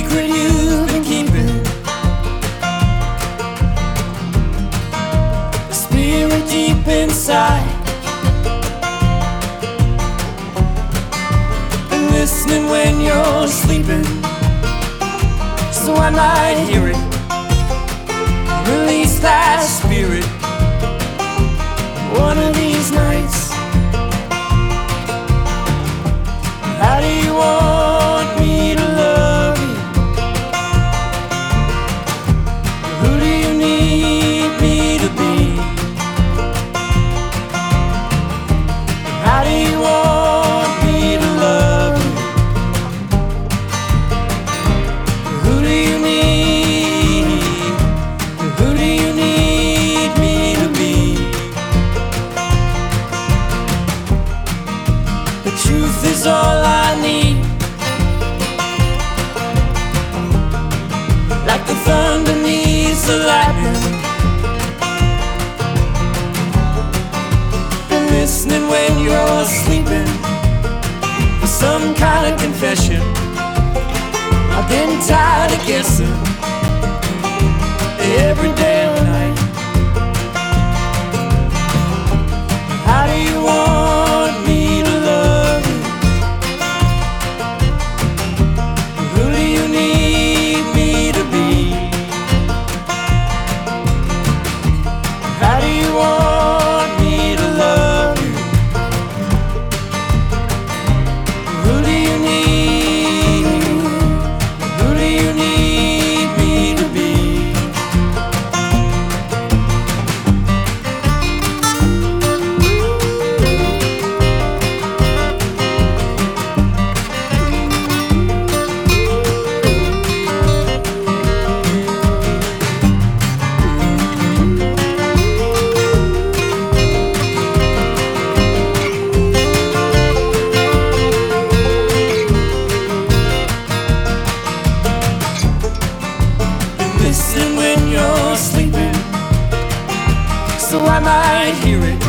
secret you've been keeping, a spirit deep inside. Been listening when you're sleeping, so I might hear it. Release that spirit one of these nights. How do you want me to love you? Who do you need me to be? How do you want me to love you? Who do you need? Who do you need me to be? The truth is all I need. Like the thunder needs the lightning. Been listening when you're sleeping for some kind of confession. I've been tired of guessing every day and night. How do you want me to love you? Who do you need me to be? How do you want me to love you? Who do you need? Who do you need me to be? Listen when you're sleeping, so I might hear it.